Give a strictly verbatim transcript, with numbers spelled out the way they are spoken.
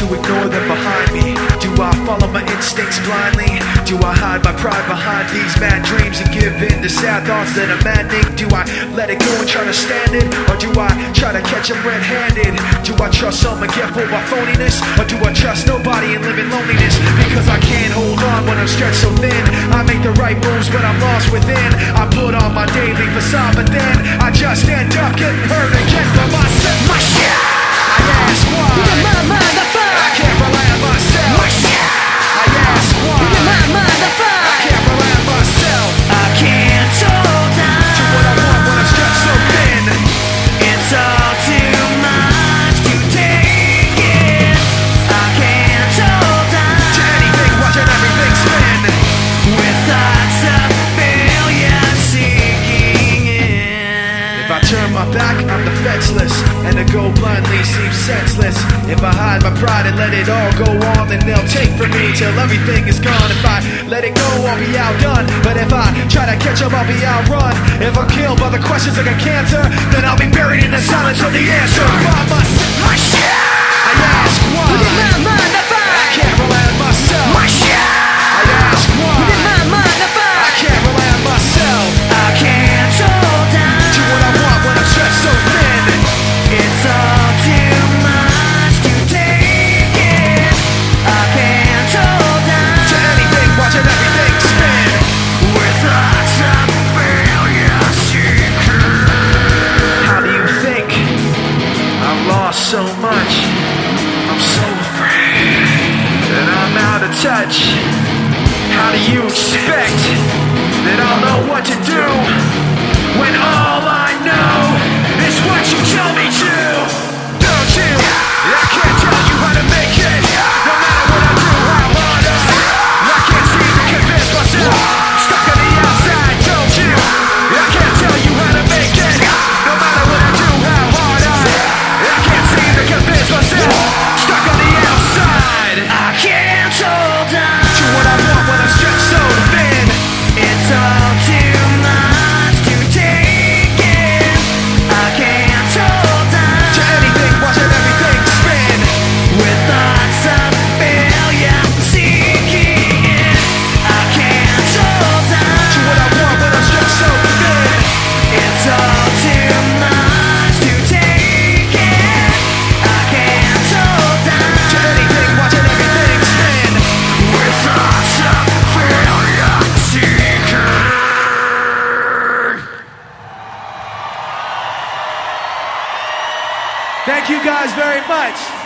ignore them behind me? Do I follow my instincts blindly? Do I hide my pride behind these mad dreams and give in to sad thoughts that are maddening? Do I let it go and try to stand it? Or do I try to catch them red-handed? Do I trust some and get fooled by phoniness? Or do I trust nobody and live in loneliness? Because I can't hold on when I'm stretched so thin. I make the right moves but I'm lost within. I put on my daily facade but then I just end up getting hurt again for myself. My shit! I ask why. My mind, the fire. I can't rely on myself. My shit! I ask why. My mind, the fire. I can't rely on myself. I can't hold on To what I want when I'm stretched so thin. It's all too much to take in. I can't hold on To anything, watching everything spin. with thoughts of failure sinking in. If I turn my back, I'm defenseless, and to go blindly seems senseless. If I hide my pride and let it all go on, then they'll take from me till everything is gone. If I let it go, I'll be outdone. But if I try to catch up, I'll be outrun. If I'm killed by the questions like a cancer, then I'll be buried in the silence of the answer. By myself, My shit! I ask why. My mind, the I fire. can't rely on myself. My shit! I ask why. My mind, the I fire. can't rely on myself. I can't hold on To what I want when I'm stretched so thin. It's all too much to take in. I can't hold on To anything, watching everything spin. with thoughts of failure sinking. How do you think? I've lost so much. I'm so afraid that I'm out of touch. How do you expect that I'll know what to do when all I know is what you tell me to? Don't you? I can't tell you how to make it. No matter what I do, how hard I I can't seem to convince myself. Stuck on the outside, don't you? I can't tell you how to make it. No matter what I do, how hard I I can't seem to convince myself. Stuck on the outside. I can't hold on To what I want when I'm stretched so thin. It's all too much to take in. I can't hold on To anything, watching everything spin. with thoughts of failure sinking in. I can't hold on To what I want when I'm stretched so thin. It's all too much to take in. I can't hold on To anything, watching everything spin. with thoughts of failure sinking. Thank you guys very much.